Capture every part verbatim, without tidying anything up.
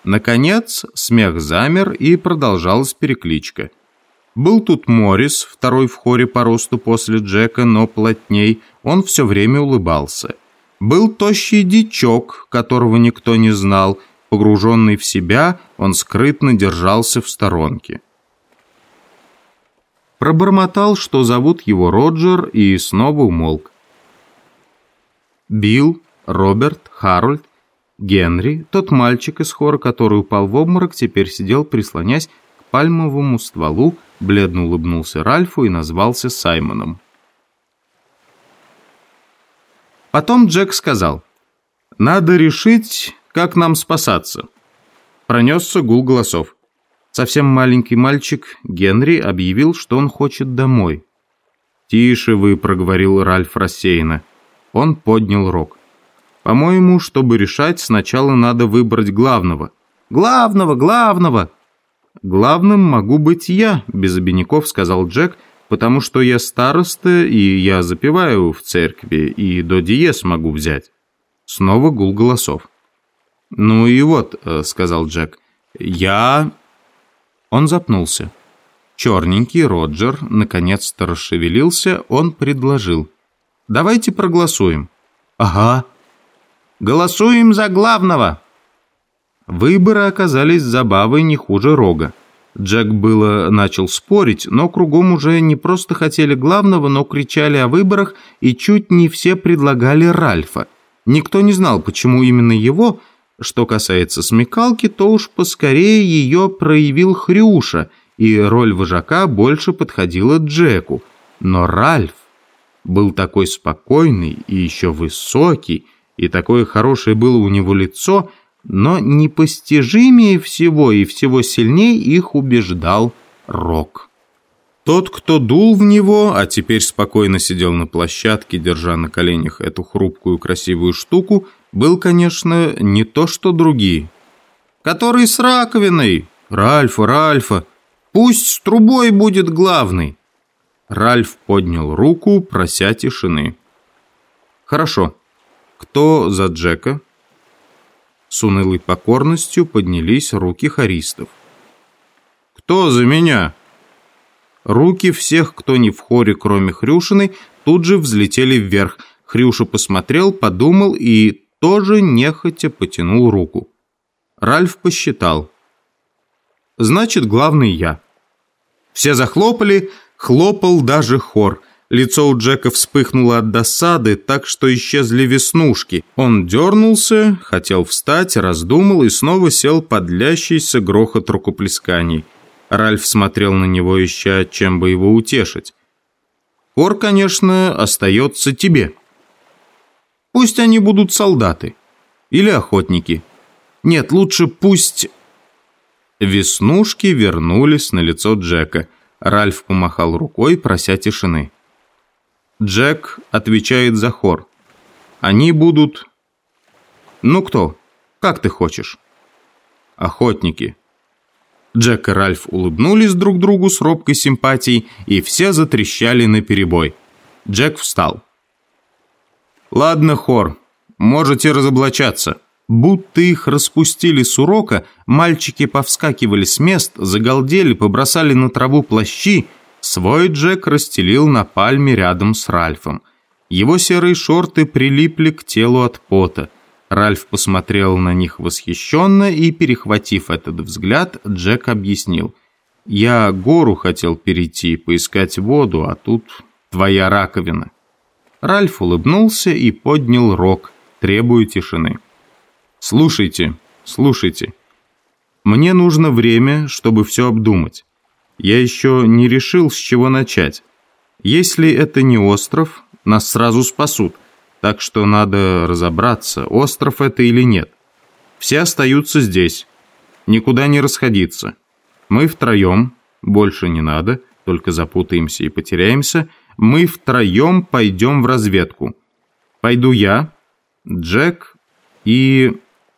Наконец, смех замер, и продолжалась перекличка. Был тут Моррис, второй в хоре по росту после Джека, но плотней, он все время улыбался. Был тощий дичок, которого никто не знал. Погруженный в себя, он скрытно держался в сторонке. Пробормотал, что зовут его Роджер, и снова умолк. Билл, Роберт, Харольд, Генри, тот мальчик из хора, который упал в обморок, теперь сидел, прислонясь к пальмовому стволу, бледно улыбнулся Ральфу и назвался Саймоном. Потом Джек сказал: «Надо решить, как нам спасаться». Пронесся гул голосов. Совсем маленький мальчик Генри объявил, что он хочет домой. «Тише вы», — проговорил Ральф рассеянно. Он поднял рог. «По-моему, чтобы решать, сначала надо выбрать главного». «Главного, главного!» «Главным могу быть я», — без обиняков сказал Джек, «потому что я староста, и я запеваю в церкви, и до диез могу взять». Снова гул голосов. «Ну и вот», — сказал Джек, — «я...» Он запнулся. Черненький Роджер наконец-то расшевелился, он предложил: «Давайте проголосуем». «Ага». «Голосуем за главного». Выборы оказались забавой не хуже рога. Джек было начал спорить, но кругом уже не просто хотели главного, но кричали о выборах, и чуть не все предлагали Ральфа. Никто не знал, почему именно его. Что касается смекалки, то уж поскорее ее проявил Хрюша, и роль вожака больше подходила Джеку. Но Ральф был такой спокойный и еще высокий, и такое хорошее было у него лицо, но непостижимее всего и всего сильнее их убеждал рог. Тот, кто дул в него, а теперь спокойно сидел на площадке, держа на коленях эту хрупкую красивую штуку, был, конечно, не то что другие. «Который с раковиной? Ральфа, Ральфа! Пусть с трубой будет главный!» Ральф поднял руку, прося тишины. «Хорошо. Кто за Джека?» С унылой покорностью поднялись руки хористов. «Кто за меня?» Руки всех, кто не в хоре, кроме Хрюшиной, тут же взлетели вверх. Хрюша посмотрел, подумал и тоже нехотя потянул руку. Ральф посчитал. «Значит, главный я». Все захлопали, хлопал даже хор. Лицо у Джека вспыхнуло от досады, так что исчезли веснушки. Он дернулся, хотел встать, раздумал и снова сел под длящийся грохот рукоплесканий. Ральф смотрел на него, ища, чем бы его утешить. «Хор, конечно, остается тебе. Пусть они будут солдаты. Или охотники. Нет, лучше пусть...» Веснушки вернулись на лицо Джека. Ральф помахал рукой, прося тишины. Джек отвечает за хор. Они будут... Ну кто? Как ты хочешь? Охотники. Джек и Ральф улыбнулись друг другу с робкой симпатией, и все затрещали наперебой. Джек встал. «Ладно, хор, можете разоблачаться». Будто их распустили с урока, мальчики повскакивали с мест, загалдели, побросали на траву плащи. Свой Джек расстелил на пальме рядом с Ральфом. Его серые шорты прилипли к телу от пота. Ральф посмотрел на них восхищенно и, перехватив этот взгляд, Джек объяснил: «Я гору хотел перейти, поискать воду, а тут твоя раковина». Ральф улыбнулся и поднял рог, требуя тишины. «Слушайте, слушайте. Мне нужно время, чтобы все обдумать. Я еще не решил, с чего начать. Если это не остров, нас сразу спасут, так что надо разобраться, остров это или нет. Все остаются здесь, никуда не расходиться. Мы втроем, больше не надо, только запутаемся и потеряемся, мы втроем пойдем в разведку. Пойду я, Джек и...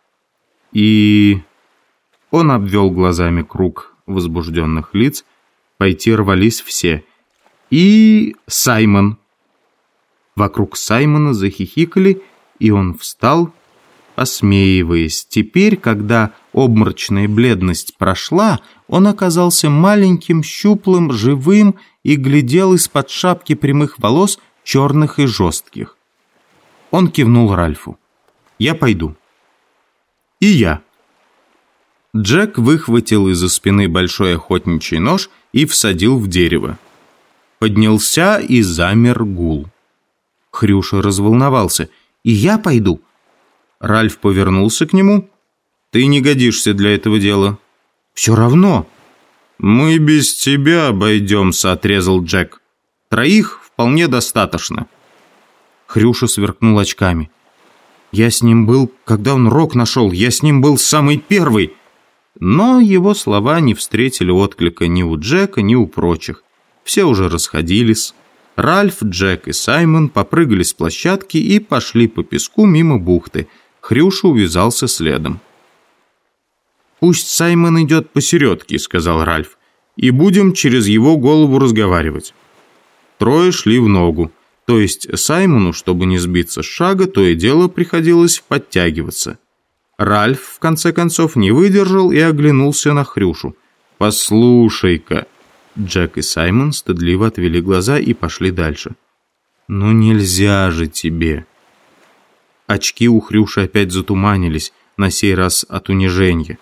и...» Он обвел глазами круг возбужденных лиц. Пойти рвались все. «И... Саймон». Вокруг Саймона захихикали, и он встал, посмеиваясь. Теперь, когда обморочная бледность прошла, он оказался маленьким, щуплым, живым и глядел из-под шапки прямых волос, черных и жестких. Он кивнул Ральфу. «Я пойду». «И я». Джек выхватил из-за спины большой охотничий нож и всадил в дерево. Поднялся и замер гул. Хрюша разволновался. «И я пойду». Ральф повернулся к нему. «Ты не годишься для этого дела». «Все равно». «Мы без тебя обойдемся», — отрезал Джек. «Троих вполне достаточно». Хрюша сверкнул очками. «Я с ним был, когда он рог нашел. Я с ним был самый первый». Но его слова не встретили отклика ни у Джека, ни у прочих. Все уже расходились. Ральф, Джек и Саймон попрыгали с площадки и пошли по песку мимо бухты. Хрюша увязался следом. «Пусть Саймон идет посередке», — сказал Ральф, «и будем через его голову разговаривать». Трое шли в ногу. То есть Саймону, чтобы не сбиться с шага, то и дело приходилось подтягиваться. Ральф, в конце концов, не выдержал и оглянулся на Хрюшу. «Послушай-ка». Джек и Саймон стыдливо отвели глаза и пошли дальше. «Ну нельзя же тебе». Очки у Хрюши опять затуманились, на сей раз от унижения.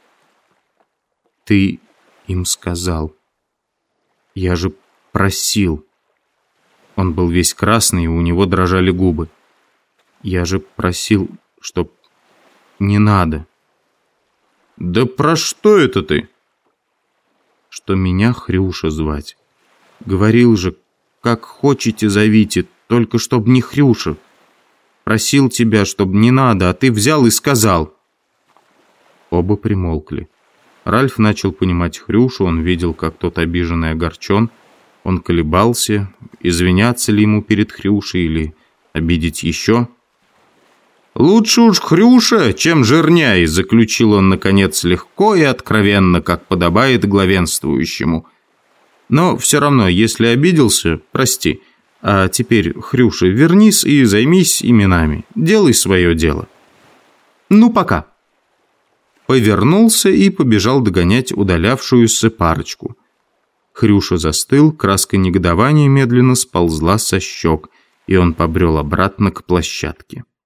«Ты им сказал. Я же просил». Он был весь красный, и у него дрожали губы. «Я же просил, чтоб не надо». «Да про что это ты?» «Что меня Хрюша звать. Говорил же, как хотите зовите, только чтоб не Хрюша. Просил тебя, чтоб не надо, а ты взял и сказал». Оба примолкли. Ральф начал понимать Хрюшу, он видел, как тот обижен и огорчен. Он колебался, извиняться ли ему перед Хрюшей или обидеть еще. «Лучше уж Хрюша, чем жирняй», — заключил он, наконец, легко и откровенно, как подобает главенствующему. «Но все равно, если обиделся, прости. А теперь, Хрюша, вернись и займись именами. Делай свое дело. Ну, пока». Повернулся и побежал догонять удалявшуюся парочку. Хрюша застыл, краска негодования медленно сползла со щек, и он побрел обратно к площадке.